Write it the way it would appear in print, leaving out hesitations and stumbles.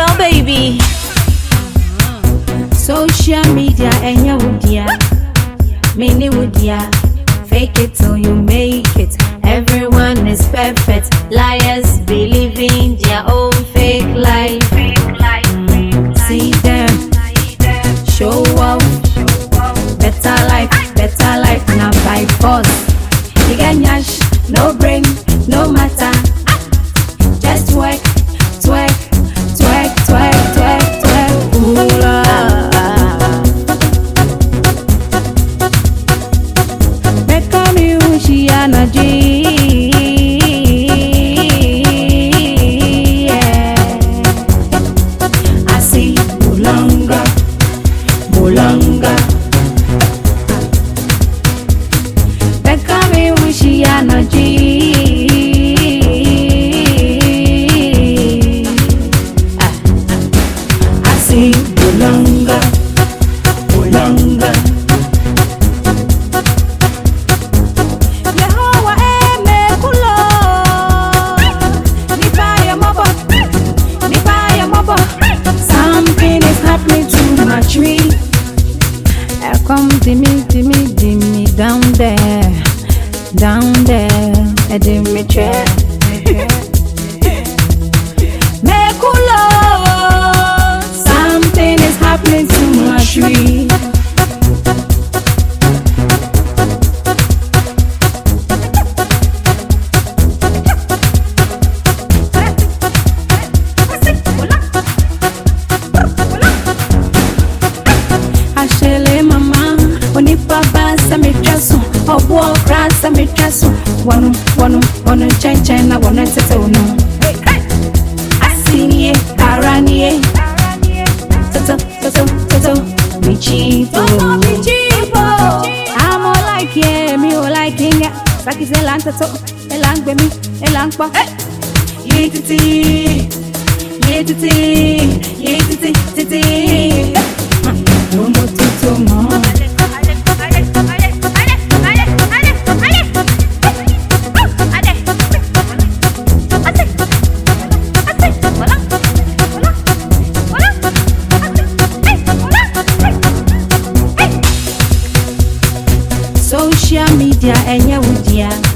baby. Social media and your woodya, mini woodya. Fake it till you make it. Everyone is perfect. Liars believing their own fake life. See them show off. Better life now by force. You get nyash, no brain, no matter. Just twerk, twerk, twerk, twerk, twerk, twerk. Ooh la. Become you, she energy. Yeah. I see Bulanga, Bulanga. Become you, she energy. Bulanga, Bulanga. Yehowa emekulo, nipaya mobo. Something is happening to my tree. Come dimmy down there, Dimitri. Mekulo. Something is happening to my tree. Ashele mama, onipa basa mitraso, obo krasa mitraso. Wanu chen na wanu tete unu. Asinie, aranie. Toto, Michipo. I'm all like yeah, me all like Inga. Saki selang toto, elang bemi, elang pa. Yetiti. Momo toto mo. Social media and your woodya.